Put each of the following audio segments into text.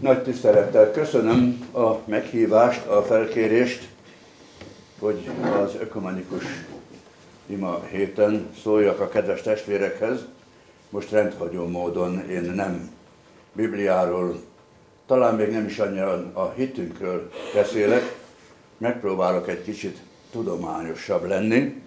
Nagy tisztelettel köszönöm a meghívást, a felkérést, hogy az ökumenikus ima héten szóljak a kedves testvérekhez. Most rendhagyó módon én nem Bibliáról, talán még nem is annyira a hitünkről beszélek, megpróbálok egy kicsit tudományosabb lenni.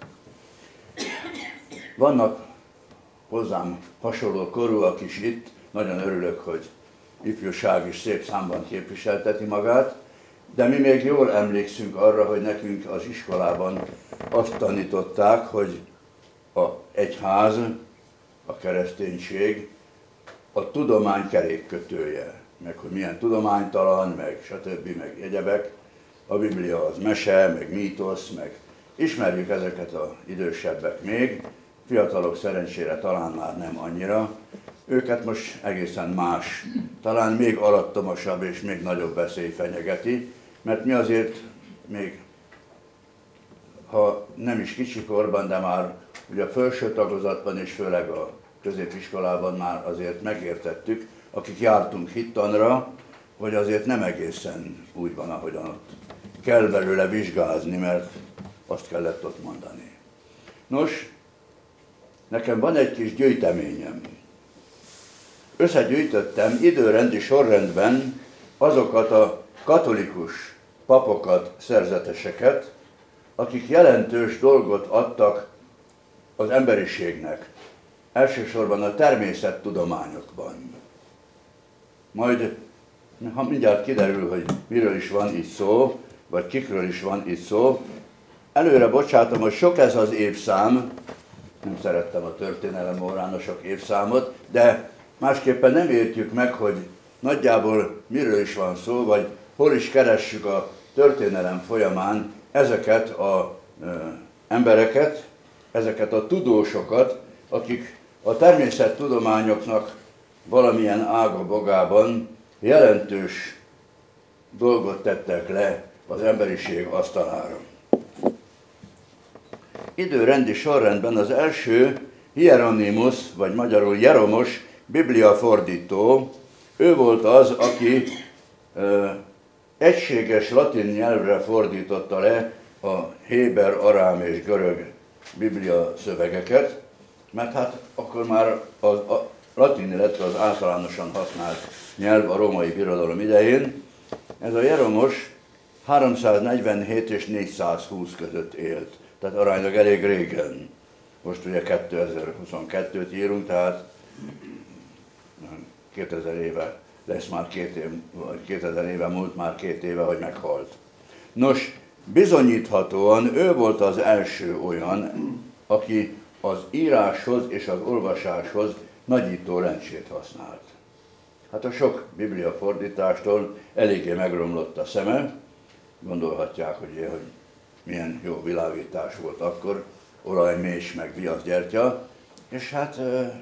Vannak hozzám hasonló korúak is itt, nagyon örülök, hogy ifjúság is szép számban képviselteti magát, de mi még jól emlékszünk arra, hogy nekünk az iskolában azt tanították, hogy az egyház, a kereszténység a tudomány kerékkötője, meg hogy milyen tudománytalan, meg stb., meg egyebek. A Biblia az mese, meg mítosz, meg ismerjük ezeket az idősebbek még, fiatalok szerencsére talán már nem annyira. Őket most egészen más, talán még alattomosabb és még nagyobb veszély fenyegeti, mert mi azért még, ha nem is kicsikorban, de már ugye a felső tagozatban és főleg a középiskolában már azért megértettük, akik jártunk hittanra, hogy azért nem egészen úgy van, ahogyan ott kell belőle vizsgázni, mert azt kellett ott mondani. Nos, nekem van egy kis gyűjteményem. Összegyűjtöttem időrendi sorrendben azokat a katolikus papokat, szerzeteseket, akik jelentős dolgot adtak az emberiségnek, elsősorban a természettudományokban. Majd, ha mindjárt kiderül, hogy miről is van itt szó, vagy kikről is van itt szó, előre bocsátom, hogy sok ez az évszám, nem szerettem a történelem órán a sok évszámot, de másképpen nem értjük meg, hogy nagyjából miről is van szó, vagy hol is keressük a történelem folyamán ezeket az embereket, ezeket a tudósokat, akik a természettudományoknak valamilyen ága-bogában jelentős dolgot tettek le az emberiség asztalára. Időrendi sorrendben az első Hieronymus, vagy magyarul Jeromos bibliafordító, ő volt az, aki egységes latin nyelvre fordította le a héber, arám és görög biblia szövegeket, mert hát akkor már a latin lett az általánosan használt nyelv a római birodalom idején. Ez a Jeromos 347 és 420 között élt, tehát aránylag elég régen. Most ugye 2022-t írunk, tehát 2000 éve lesz már 2 év, vagy 2000 éve múlt már 2 éve, hogy meghalt. Nos, bizonyíthatóan ő volt az első olyan, aki az íráshoz és az olvasáshoz nagyító lencsét használt. Hát a sok biblia fordítástól eléggé megromlott a szeme, gondolhatják, hogy milyen jó világítás volt akkor, olaj, més, meg viaszgyertya, és hát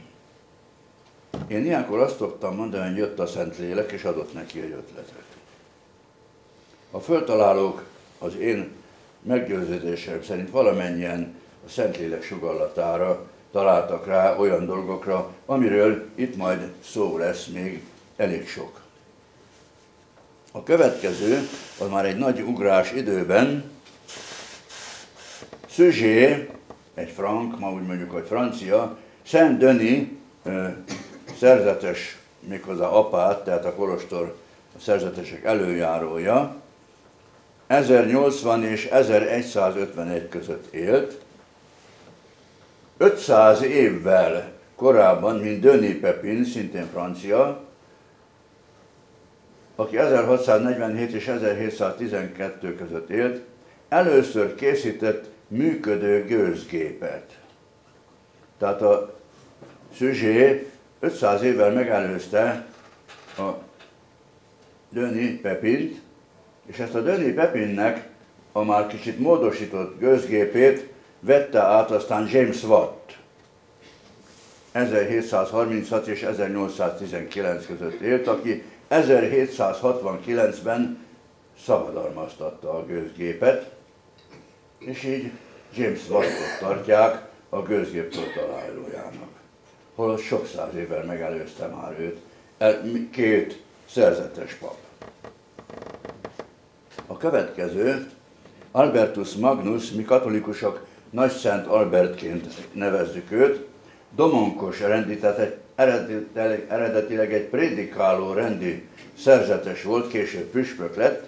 én ilyenkor azt szoktam mondani, hogy jött a Szentlélek, és adott neki egy ötletet. A föltalálók az én meggyőződésem szerint valamennyien a Szentlélek sugallatára találtak rá olyan dolgokra, amiről itt majd szó lesz még elég sok. A következő, az már egy nagy ugrás időben, Suger, egy frank, ma úgy mondjuk, hogy francia, Saint-Denis szerzetes, méghozzá apát, tehát a kolostor a szerzetesek előjárója, 1080 és 1151 között élt. 500 évvel korábban, mint Denis Pepin, szintén francia, aki 1647 és 1712 között élt, először készített működő gőzgépet. Tehát a Suger 500 évvel megelőzte a Denis Pepint, és ezt a Denis Pepinnek a már kicsit módosított gőzgépét vette át aztán James Watt. 1736 és 1819 között élt, aki 1769-ben szabadalmaztatta a gőzgépet, és így James Wattot tartják a gőzgép föltalálójának. Holott sok száz évvel megelőzte már őt. 2 szerzetes pap. A következő, Albertus Magnus, mi katolikusok Nagyszent Albertként nevezzük őt, domonkos rendi, tehát eredetileg egy prédikáló rendi szerzetes volt, később püspök lett,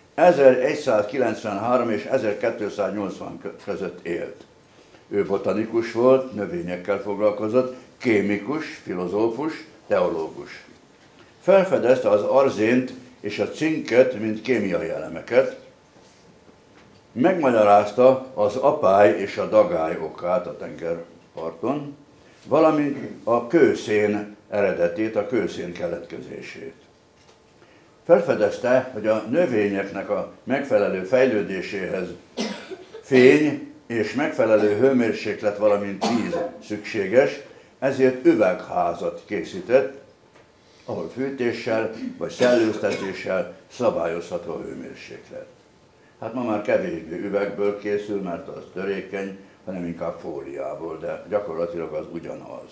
1193 és 1280 között élt. Ő botanikus volt, növényekkel foglalkozott, kémikus, filozófus, teológus. Felfedezte az arzént és a cinket, mint kémiai elemeket, megmagyarázta az apály és a dagály okát a tengerparton, valamint a kőszén eredetét, a kőszén keletkezését. Felfedezte, hogy a növényeknek a megfelelő fejlődéséhez fény és megfelelő hőmérséklet, valamint víz szükséges, ezért üvegházat készített, ahol fűtéssel vagy szellőztetéssel szabályozható a hőmérséklet. Hát ma már kevésbé üvegből készül, mert az törékeny, hanem inkább fóliából, de gyakorlatilag az ugyanaz.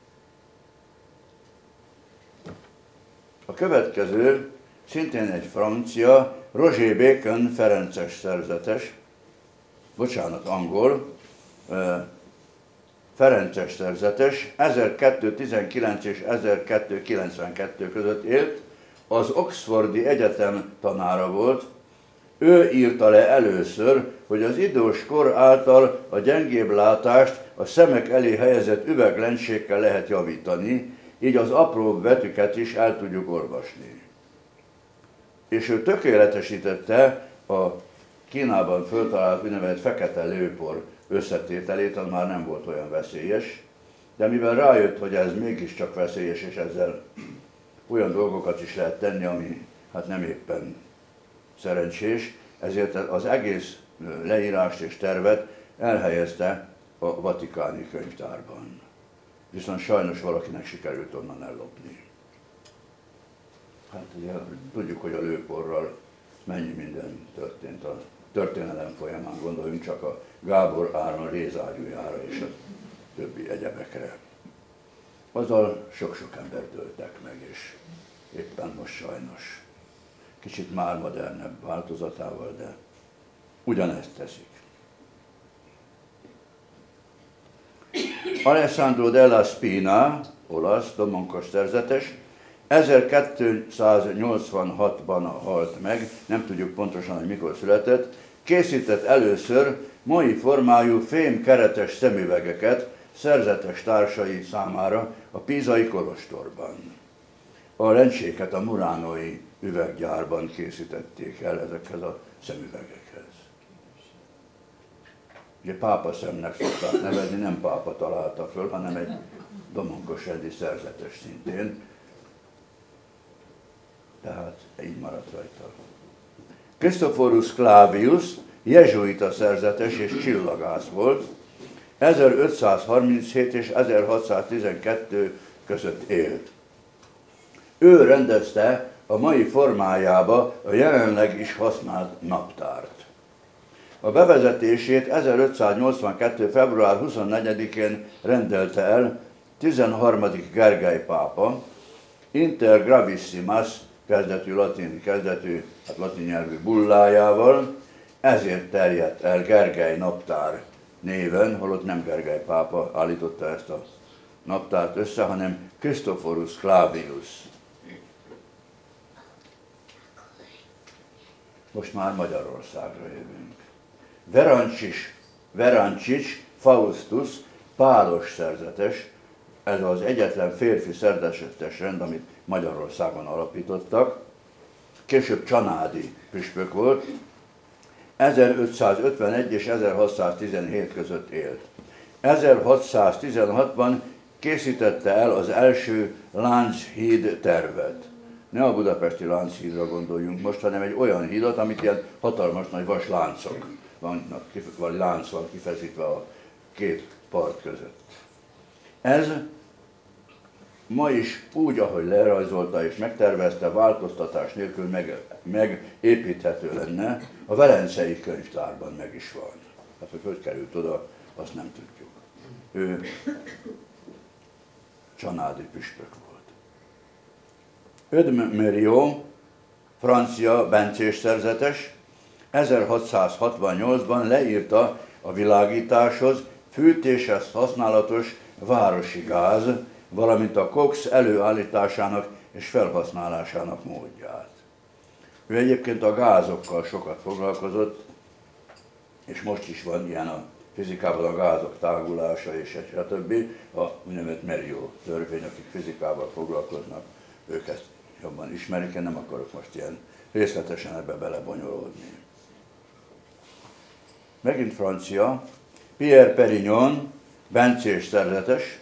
A következő, szintén egy francia, Roger Bacon ferences szerzetes, angol, ferences szerzetes, 1219 és 1292 között élt, az Oxfordi Egyetem tanára volt. Ő írta le először, hogy az idős kor által a gyengébb látást a szemek elé helyezett üveglencsékkel lehet javítani, így az apróbb betűket is el tudjuk olvasni. És ő tökéletesítette a Kínában föltalált úgynevezett fekete lőpor összetételét, az már nem volt olyan veszélyes, de mivel rájött, hogy ez mégiscsak veszélyes, és ezzel olyan dolgokat is lehet tenni, ami hát nem éppen szerencsés, ezért az egész leírást és tervet elhelyezte a vatikáni könyvtárban. Viszont sajnos valakinek sikerült onnan ellopni. Hát ugye tudjuk, hogy a lőporral mennyi minden történt a történelem folyamán, gondoljunk csak a Gábor Áron rézágyújára és a többi egyebekre. Azzal sok-sok embert öltek meg, és éppen most sajnos. Kicsit már modernebb változatával, de ugyanezt teszik. Alessandro della Spina, olasz, domonkos szerzetes, 1286-ban halt meg, nem tudjuk pontosan, hogy mikor született, készített először mai formájú fémkeretes szemüvegeket szerzetes társai számára a pízai kolostorban. A lencséket a muránói üveggyárban készítették el ezekhez a szemüvegekhez. Ugye pápa szemnek szokták nevezni, nem pápa találta föl, hanem egy domonkos rendi szerzetes szintén. Tehát így maradt rajta. Christophorus Clavius jezsuita szerzetes és csillagász volt, 1537 és 1612 között élt. Ő rendezte a mai formájába a jelenleg is használt naptárt. A bevezetését 1582. február 24-én rendelte el 13. Gergely pápa, Inter Gravissimas kezdetű latin nyelvű bullájával, ezért terjedt el Gergely naptár néven, holott nem Gergely pápa állította ezt a naptárt össze, hanem Christophorus Clavius. Most már Magyarországra jövünk. Verancsics Faustus, pálos szerzetes, ez az egyetlen férfi szerzetes rend, amit Magyarországon alapítottak. Később csanádi püspök volt, 1551 és 1617 között élt. 1616-ban készítette el az első Lánchíd tervet. Ne a budapesti Lánchídra gondoljunk most, hanem egy olyan hídat, amit ilyen hatalmas nagy vasláncok vannak, vagy lánc van kifeszítve a két part között. Ez ma is úgy, ahogy lerajzolta és megtervezte, változtatás nélkül megépíthető lenne, a Velencei könyvtárban meg is van. Hát, hogy került oda, azt nem tudjuk. Ő csanádi püspök volt. Mériot, francia bencés szerzetes, 1668-ban leírta a világításhoz, fűtéshez használatos városi gáz, valamint a koks előállításának és felhasználásának módját. Ő egyébként a gázokkal sokat foglalkozott, és most is van ilyen a fizikában a gázok tágulása és stb. A úgynevezett Mériot törvény, akik fizikával foglalkoznak, ők ezt jobban ismerik, én nem akarok most ilyen részletesen ebbe belebonyolódni. Megint francia, Pierre Perignon, bencés szerzetes,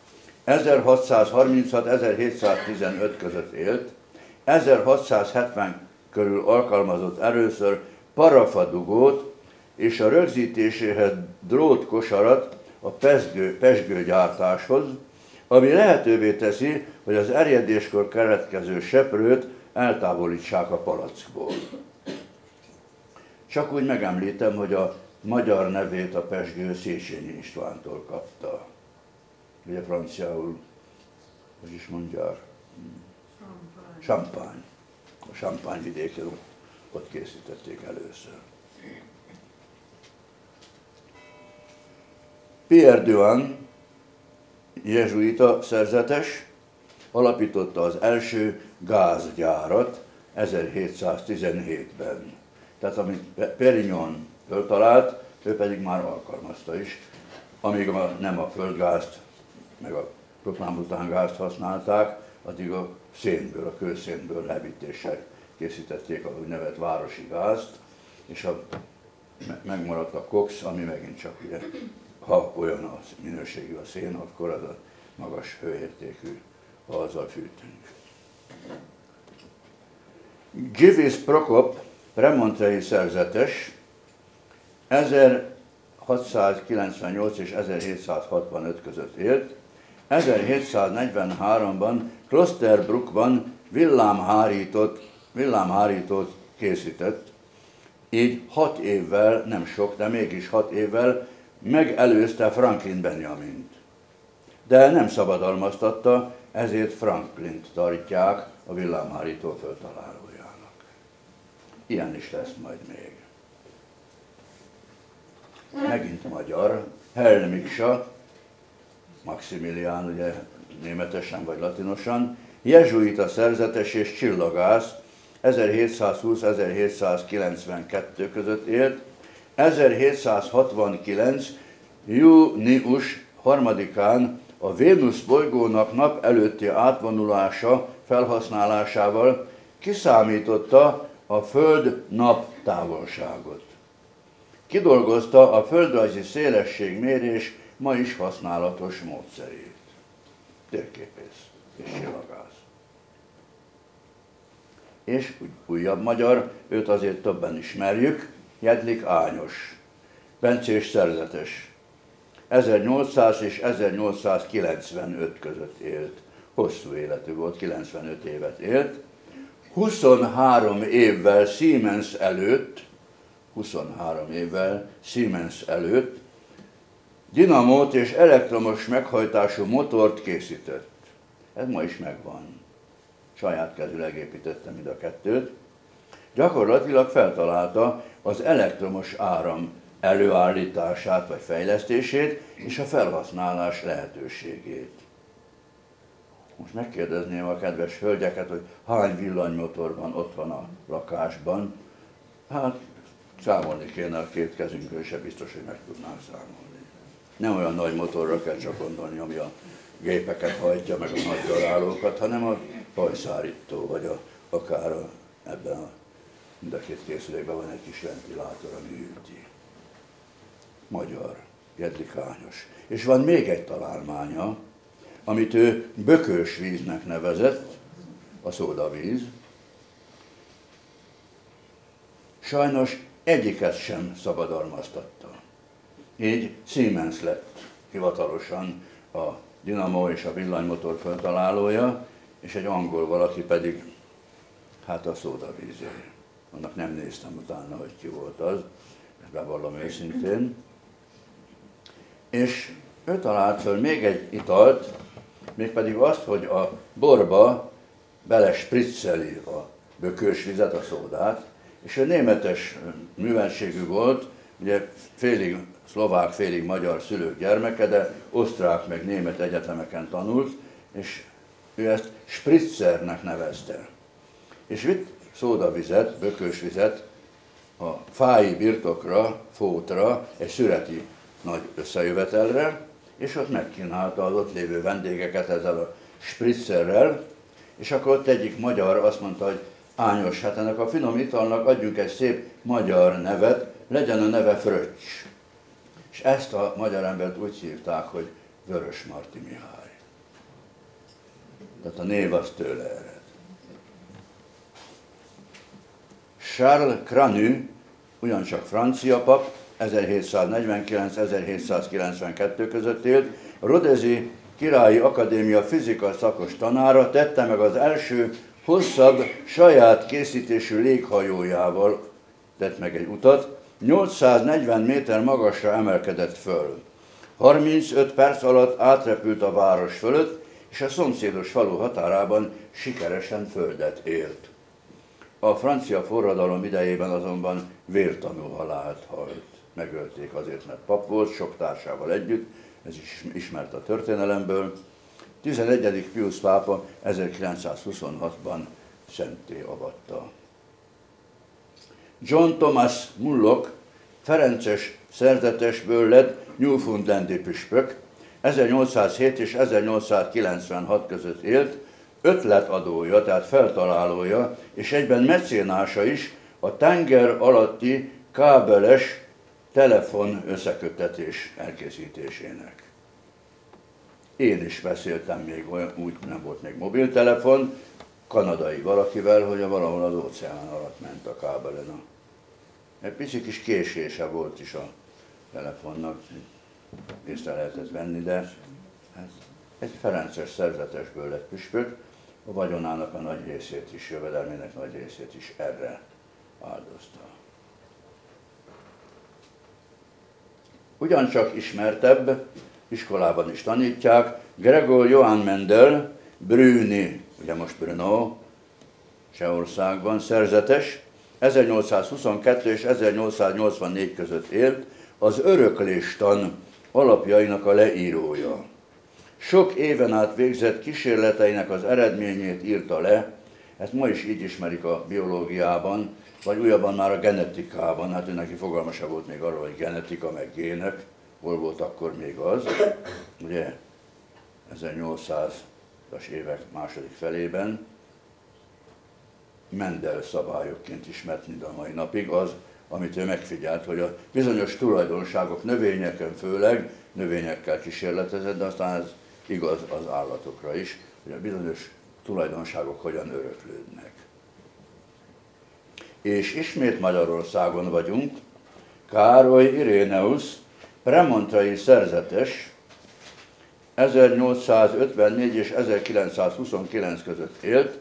1636-1715 között élt, 1670 körül alkalmazott először parafadugót és a rögzítéséhez drótkosarat a pezsgőgyártáshoz, ami lehetővé teszi, hogy az erjedéskor keletkező seprőt eltávolítsák a palackból. Csak úgy megemlítem, hogy a magyar nevét a pezsgő Széchenyi Istvántól kapta. Ugye franciául, hogy is mondják? Champagne. A Champagne vidéken ott készítették először. Pierre Duhan, jezsuita szerzetes, alapította az első gázgyárat 1717-ben. Tehát amit Perignon föltalált, ő pedig már alkalmazta is, amíg nem a földgázt, meg a propánbutángázt használták, addig a szénből, a kőszénből levítéssel készítették a úgynevezett városi gázt, és megmaradt a koks, ami megint csak ugye, ha olyan az minőségű a szén, akkor az a magas hőértékű, ha azzal fűtünk. Givis Prokop, remontrei szerzetes, 1698 és 1765 között élt, 1743-ban Klosterbruckban villámhárítót készített, így 6 évvel, nem sok, de mégis 6 évvel megelőzte Franklin Benjamint. De nem szabadalmaztatta, ezért Franklint tartják a villámhárító föltalálójának. Ilyen is lesz majd még. Megint magyar, Hell Miksa, Maximilián, ugye németesen vagy latinosan, jezsuita szerzetes és csillagász, 1720-1792 között élt, 1769. június 3-án a Vénusz bolygónak nap előtti átvonulása felhasználásával kiszámította a Föld-nap távolságot. Kidolgozta a földrajzi szélességmérés ma is használatos módszerét. Térképész és csillagász. És újabb magyar, őt azért többen ismerjük, Jedlik Ányos, bencés szerzetes. 1800 és 1895 között élt. Hosszú életű volt, 95 évet élt. 23 évvel Siemens előtt dinamót és elektromos meghajtású motort készített. Ez ma is megvan. Saját kezűleg építettem mind a kettőt. Gyakorlatilag feltalálta az elektromos áram előállítását vagy fejlesztését és a felhasználás lehetőségét. Most megkérdezném a kedves hölgyeket, hogy hány villanymotor van otthon a lakásban. Hát számolni kéne a két kezünkről, se biztos, hogy meg tudnánk számolni. Nem olyan nagy motorra kell csak gondolni, ami a gépeket hajtja, meg a nagy darálókat, hanem a hajszárító, vagy akár ebben mind a két készülékben van egy kis ventilátor, ami hűti. Magyar, Jedlik Ányos. És van még egy találmánya, amit ő bökős víznek nevezett, a szódavíz. Sajnos egyiket sem szabadalmaztatta. Így Siemens lett hivatalosan a dinamo és a villanymotor feltalálója, és egy angol valaki pedig, hát a szódavízé. Annak nem néztem utána, hogy ki volt az, ezt bevallom őszintén. És ő talált föl még egy italt, mégpedig azt, hogy a borba belespricceli a bökős vizet, a szódát, és ő németes műveltségű volt, ugye félig szlovák, félig magyar szülők gyermeke, de osztrák meg német egyetemeken tanult, és ő ezt spritzernek nevezte. És vitt szódavizet, bökős vizet a fái birtokra, Fótra, egy szüreti nagy összejövetelre, és ott megkínálta az ott lévő vendégeket ezzel a spritzerrel, és akkor ott egyik magyar azt mondta, hogy Ányos, hát ennek a finom italnak adjunk egy szép magyar nevet, legyen a neve Fröccs. És ezt a magyar embert úgy hívták, hogy Vörösmarty Mihály. Tehát a név az tőle ered. Charles Cranu, ugyancsak francia pap, 1749-1792 között élt, a Rodezi Királyi Akadémia fizika szakos tanára, tette meg az első hosszabb, saját készítésű léghajójával tett meg egy utat, 840 méter magasra emelkedett föl. 35 perc alatt átrepült a város fölött, és a szomszédos falu határában sikeresen földet ért. A francia forradalom idejében azonban vértanú halált halt. Megölték azért, mert pap volt, sok társával együtt, ez is ismert a történelemből. 11. Pius pápa 1926-ban szentté avatta. John Thomas Mullock, ferences szerzetesből lett newfoundlandi püspök, 1807 és 1896 között élt, ötletadója, tehát feltalálója, és egyben mecénása is a tenger alatti kábeles telefon összeköttetés elkészítésének. Én is beszéltem még olyan, úgy nem volt még mobiltelefon, kanadai valakivel, hogy valahol az óceán alatt ment a kábelen. Egy pici kis késése volt is a telefonnak, észre lehetett venni, de ez egy ferences szerzetesből lett püspök, a vagyonának a nagy részét is, jövedelmének nagy részét is erre áldozta. Ugyancsak ismertebb, iskolában is tanítják, Gregor Johann Mendel, Brüni, ugye most Brno, Csehországban szerzetes, 1822 és 1884 között élt, az örökléstan alapjainak a leírója. Sok éven át végzett kísérleteinek az eredményét írta le, ezt ma is így ismerik a biológiában, vagy újabban már a genetikában, hát ő neki fogalma sem volt még arról, hogy genetika meg gének, hol volt akkor még az, ugye 1800-as évek második felében, Mendel szabályokként ismert mind a mai napig az, amit ő megfigyelt, hogy a bizonyos tulajdonságok növényeken főleg, növényekkel kísérletezett, de aztán ez igaz az állatokra is, hogy a bizonyos tulajdonságok hogyan öröklődnek. És ismét Magyarországon vagyunk, Károly Iréneusz, premontrai szerzetes, 1854 és 1929 között élt,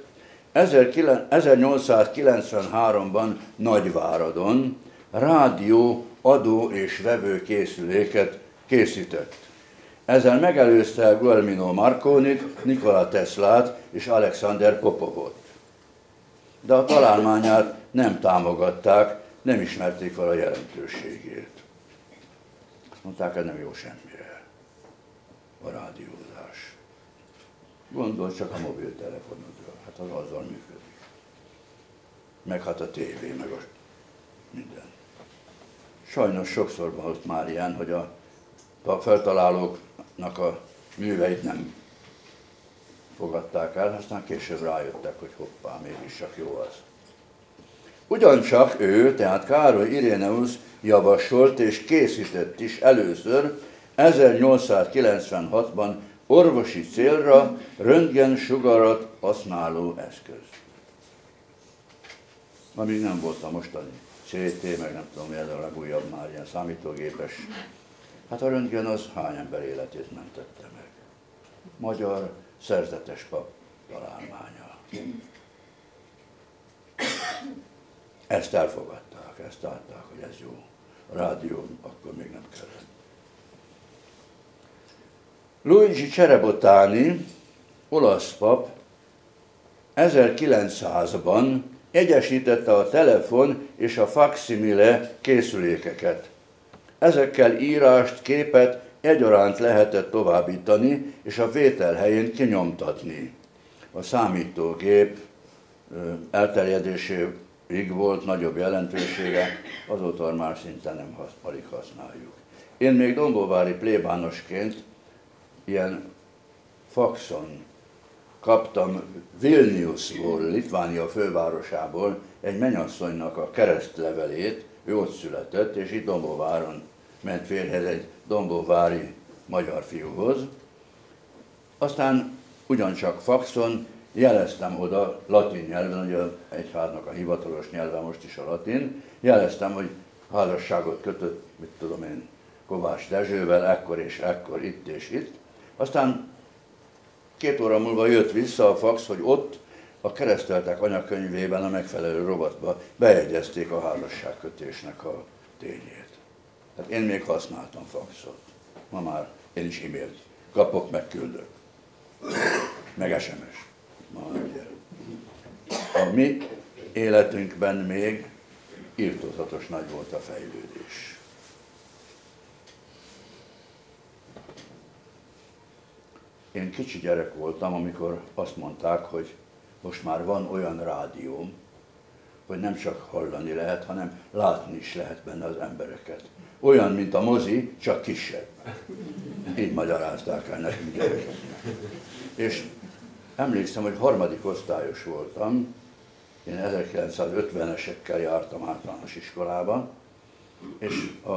1893-ban Nagyváradon rádió, adó és vevő készüléket készített. Ezzel megelőzte Guglielmo Marconit, Nikola Teslát és Alexander Popovot. De a találmányát nem támogatták, nem ismerték fel a jelentőségét. Mondták, hogy nem jó semmire a rádiózás. Gondolj csak a mobiltelefonodra, hát az azzal működik. Meg hát a tévé, meg a minden. Sajnos sokszor van ott már ilyen, hogy a feltalálóknak a műveit nem fogadták el, aztán később rájöttek, hogy hoppá, mégis csak jó az. Ugyancsak ő, tehát Károly Iréneusz javasolt és készített is először 1896-ban orvosi célra röntgensugarat használó eszköz. Amíg nem volt a mostani CT, meg nem tudom, ez a legújabb már ilyen számítógépes. Hát a röntgen az hány ember életét mentette meg. Magyar szerzetes pap találmánya. Ezt elfogadták, ezt látták, hogy ez jó. A rádió akkor még nem kellett. Luigi Cerebotani, olasz pap, 1900-ban egyesítette a telefon és a faksimile készülékeket. Ezekkel írást, képet egyaránt lehetett továbbítani, és a vétel helyén kinyomtatni. A számítógép elterjedéséig volt nagyobb jelentősége, azóta már szinte alig használjuk. Én még dombóvári plébánosként ilyen faxon kaptam Vilniusból, Litvánia fővárosából egy mennyasszonynak a keresztlevelét, ő ott született, és itt Dombóváron ment férjhez egy dombóvári magyar fiúhoz. Aztán ugyancsak faxon jeleztem oda latin nyelven, ugye az egyháznak a hivatalos nyelve most is a latin, jeleztem, hogy házasságot kötött, mit tudom én, Kovács Dezsővel, ekkor és ekkor, itt és itt. Aztán 2 óra múlva jött vissza a fax, hogy ott a kereszteltek anyakönyvében a megfelelő rovatba bejegyezték a házasságkötésnek a tényét. Tehát én még használtam faxot. Ma már én is e-mailt kapok, meg küldök. Meg SMS. Ma ugye. A mi életünkben még irtózatos nagy volt a fejlődés. Én kicsi gyerek voltam, amikor azt mondták, hogy most már van olyan rádióm, hogy nem csak hallani lehet, hanem látni is lehet benne az embereket. Olyan, mint a mozi, csak kisebb. Így magyarázták el nekünk gyerekeknek. És emlékszem, hogy 3. osztályos voltam, én 1950-esekkel jártam általános iskolába, és a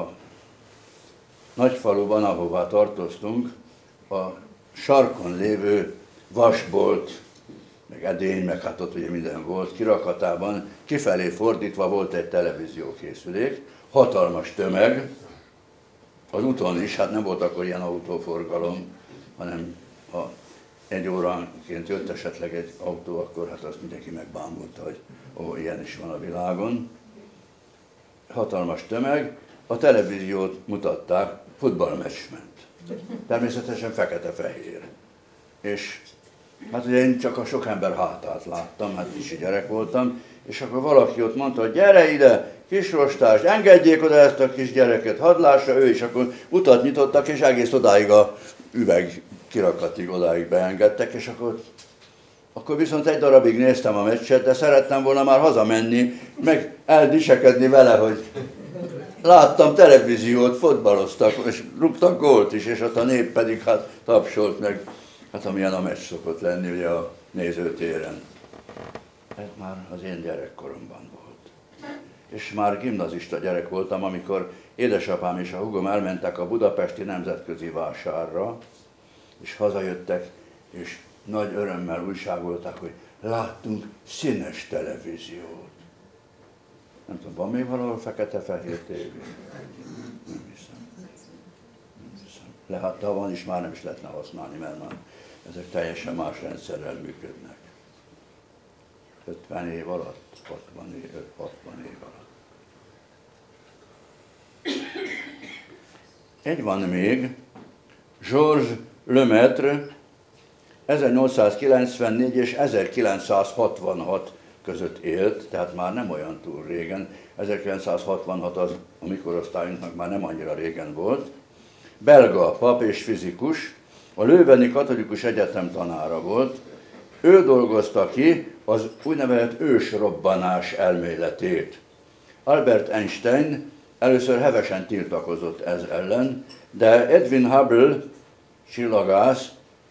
nagyfaluban, ahová tartoztunk, a sarkon lévő vasbolt, meg edény, meg hát ott ugye minden volt, kirakatában, kifelé fordítva volt egy televíziókészülék, hatalmas tömeg, az úton is, hát nem volt akkor ilyen autóforgalom, hanem ha 1 óránként jött esetleg egy autó, akkor hát azt mindenki megbámulta, hogy ilyen is van a világon. Hatalmas tömeg, a televíziót mutatták, futballmeccs ment. Természetesen fekete-fehér. És hát ugye én csak a sok ember hátát láttam, hát kicsi gyerek voltam, és akkor valaki ott mondta, hogy gyere ide, kisrostás, engedjék oda ezt a kis gyereket, hadd lássa ő is, akkor utat nyitottak, és egész odáig a üveg kirakatig odáig beengedtek, és akkor viszont egy darabig néztem a meccset, de szerettem volna már hazamenni, meg eldisekedni vele, hogy láttam televíziót, fotballoztak, és rúgtak gólt is, és ott a nép pedig hát tapsolt meg, hát amilyen a meccs szokott lenni ugye a nézőtéren. Ez már az én gyerekkoromban volt. És már gimnazista gyerek voltam, amikor édesapám és a húgom elmentek a budapesti nemzetközi vásárra, és hazajöttek, és nagy örömmel újságolták, hogy láttunk színes televíziót. Nem tudom, van még valahol fekete-fehér tévé? Nem hiszem. Lehet, ha van is, már nem is lehetne használni, mert már ezek teljesen más rendszerrel működnek. 50 év alatt, 60 év alatt. Egy van még, Georges Lemaitre 1894 és 1966 között élt, tehát már nem olyan túl régen. 1966 az a mi korosztályunknak már nem annyira régen volt. Belga pap és fizikus, a Leuveni Katolikus Egyetem tanára volt. Ő dolgozta ki az úgynevezett ősrobbanás elméletét. Albert Einstein először hevesen tiltakozott ez ellen, de Edwin Hubble csillagász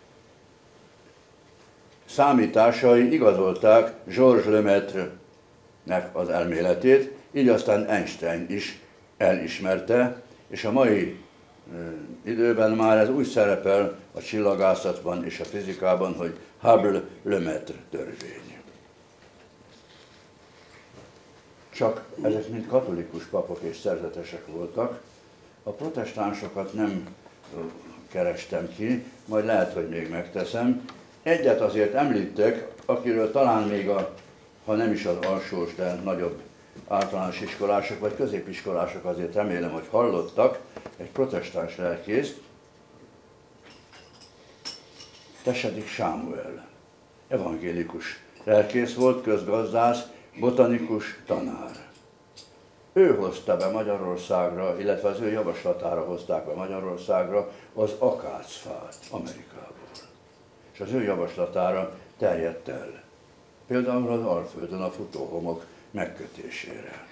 számításai igazolták Georges Lemaitre-nek az elméletét, így aztán Einstein is elismerte, és a mai időben már ez úgy szerepel a csillagászatban és a fizikában, hogy Hubble-Lemaitre törvény. Csak ezek mind katolikus papok és szerzetesek voltak. A protestánsokat nem kerestem ki, majd lehet, hogy még megteszem. Egyet azért említek, akiről talán még ha nem is az alsós, de nagyobb általános iskolások vagy középiskolások azért remélem, hogy hallottak, egy protestáns lelkészt, Tesedik Sámuel, evangélikus lelkész volt, közgazdász, botanikus, tanár. Ő hozta be Magyarországra, illetve az ő javaslatára hozták be Magyarországra az akácfát Amerikából. És az ő javaslatára terjedt el. Például az Alföldön a futóhomok megkötésére.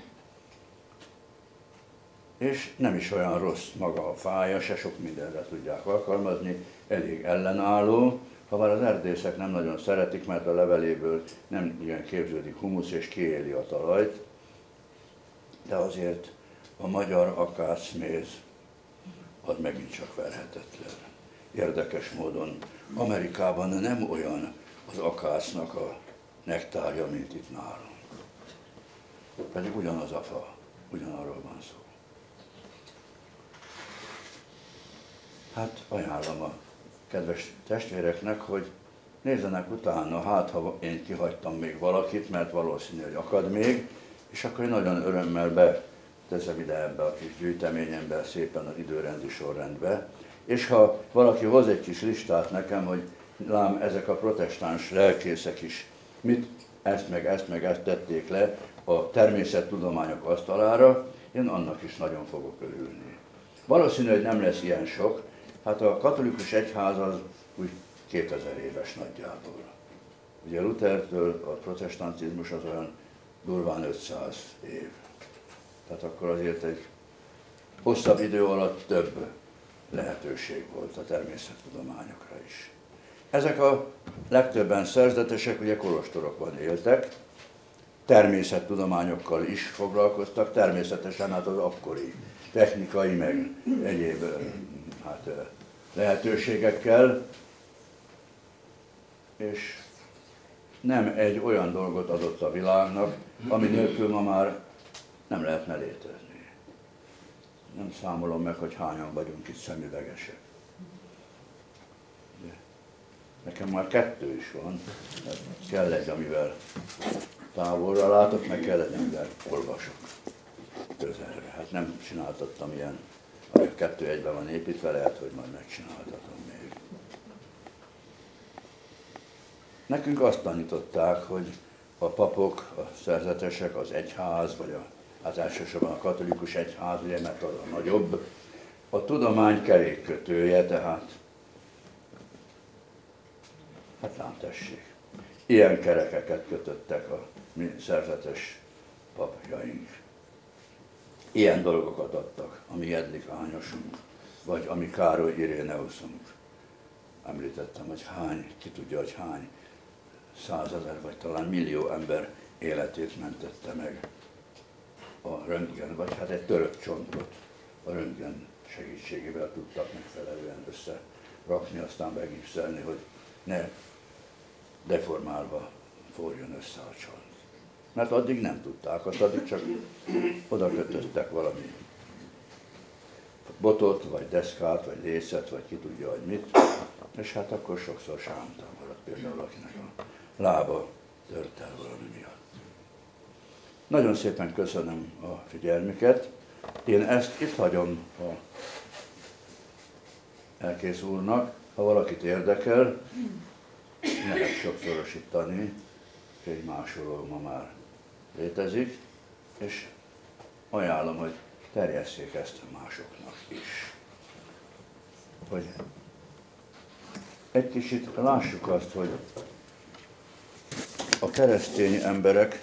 És nem is olyan rossz maga a fája, se sok mindenre tudják alkalmazni, elég ellenálló, ha már az erdészek nem nagyon szeretik, mert a leveléből nem igen képződik humusz és kiéli a talajt, de azért a magyar akácméz az megint csak verhetetlen. Érdekes módon Amerikában nem olyan az akácnak a nektárja, mint itt nálunk. Pedig ugyanaz a fa, ugyanarról van szó. Hát ajánlom a kedves testvéreknek, hogy nézzenek utána, hát ha én kihagytam még valakit, mert valószínű, hogy akad még, és akkor én nagyon örömmel beteszem ide ebbe a kis gyűjteményembe, szépen az időrendi sorrendbe. És ha valaki hoz egy kis listát nekem, hogy lám, ezek a protestáns lelkészek is ezt meg ezt tették le a természettudományok asztalára, én annak is nagyon fogok örülni. Valószínű, hogy nem lesz ilyen sok, hát a katolikus egyház az úgy 2000 éves nagyjából. Ugye Luthertől a protestantizmus az olyan durván 500 év. Tehát akkor azért egy hosszabb idő alatt több lehetőség volt a természettudományokra is. Ezek a legtöbben szerzetesek, ugye kolostorokban éltek, természettudományokkal is foglalkoztak, természetesen hát az akkori technikai, meg egyéb lehetőségekkel, és nem egy olyan dolgot adott a világnak, ami nélkül ma már nem lehetne létezni. Nem számolom meg, hogy hányan vagyunk itt szemüvegesek. De nekem már 2 is van, mert kell egy, amivel távolra látok, meg kell egy, amivel olvasok közelre. Hát nem csináltattam ilyen, a 2 egyben van építve, lehet, hogy majd megcsináltatom még. Nekünk azt tanították, hogy a papok, a szerzetesek, az egyház, vagy hát elsősorban a katolikus egyház, ugye, mert az a nagyobb, a tudomány kerékkötője, tehát hát lám tessék, ilyen kerekeket kötöttek a mi szerzetes papjaink. Ilyen dolgokat adtak, a mi Jedlikányosunk, vagy a mi Károly Iréneuszunk. Említettem, hogy ki tudja, hogy hány 100 000 vagy talán millió ember életét mentette meg a röntgen, vagy hát egy törött csontot a röntgen segítségével tudtak megfelelően összerakni, aztán begipszelni, hogy ne deformálva forjon össze a csont. Mert addig nem tudták, addig csak oda kötöttek valami botot, vagy deszkát, vagy lécet, vagy ki tudja, hogy mit, és hát akkor sokszor sámta maradt, például akinek a lába tört el valami miatt. Nagyon szépen köszönöm a figyelmüket. Én ezt itt hagyom a lelkész úrnak, ha valakit érdekel, lehet sokszorosítani, egy másoló ma már létezik, és ajánlom, hogy terjesszék ezt másoknak is. Hogy egy kicsit lássuk azt, hogy a keresztény emberek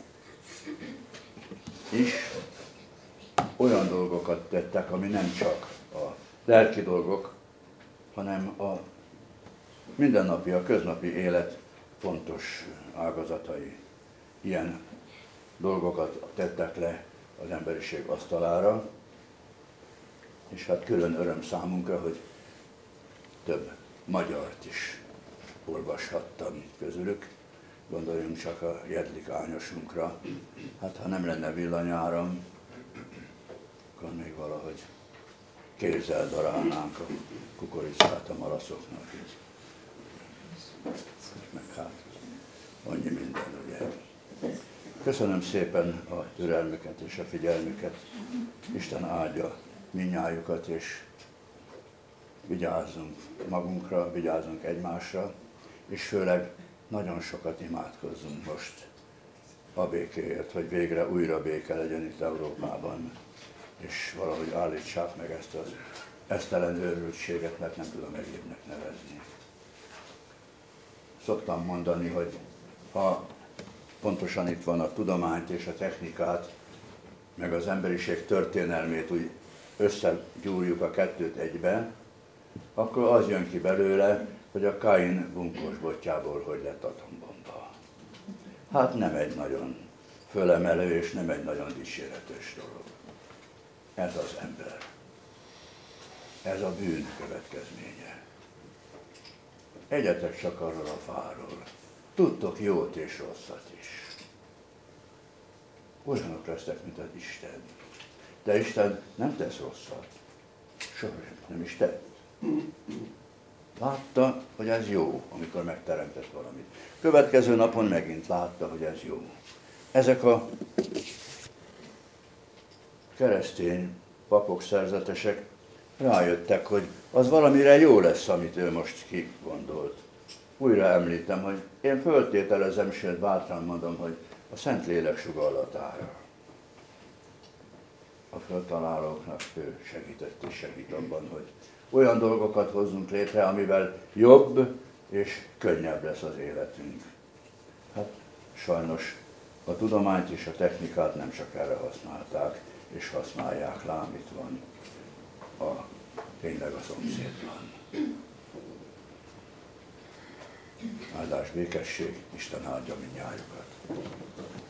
is olyan dolgokat tettek, ami nem csak a lelki dolgok, hanem a mindennapi, a köznapi élet fontos ágazatai. Ilyen dolgokat tettek le az emberiség asztalára, és hát külön öröm számunkra, hogy több magyart is olvashattam közülük. Gondoljunk csak a Jedlikányosunkra. Hát ha nem lenne villanyáram, akkor még valahogy kézzel darálnánk a kukoricát a malaszoknak. Meg hát annyi minden, ugye. Köszönöm szépen a türelmüket és a figyelmüket. Isten áldja mindnyájukat, és vigyázzunk magunkra, vigyázzunk egymásra, és főleg nagyon sokat imádkozzunk most a békéért, hogy végre újra béke legyen itt Európában, és valahogy állítsák meg ezt az esztelen őrültséget, mert nem tudom egyébnek nevezni. Szoktam mondani, hogy ha pontosan itt van a tudományt és a technikát, meg az emberiség történelmét úgy összegyúrjuk a kettőt egybe, akkor az jön ki belőle, hogy a Kain bunkós botjából hogy lett atombomba. Hát nem egy nagyon fölemelő és nem egy nagyon dicséretes dolog. Ez az ember. Ez a bűn következménye. Egyetek csak arról a fáról. Tudtok jót és rosszat is. Olyanok lesznek, mint az Isten. De Isten nem tesz rosszat. Sohasem, nem is tett. Látta, hogy ez jó, amikor megteremtett valamit. Következő napon megint látta, hogy ez jó. Ezek a keresztény papok, szerzetesek rájöttek, hogy az valamire jó lesz, amit ő most kigondolt. Újra említem, hogy én föltételezem, sőt bátran mondom, hogy a Szentlélek sugallatára. A föltalálóknak ő segített és segít abban, hogy olyan dolgokat hozzunk létre, amivel jobb és könnyebb lesz az életünk. Hát sajnos a tudományt és a technikát nem csak erre használták, és használják, lám itt van tényleg a szomszédban. Áldás, békesség, Isten áldja mindnyájukat.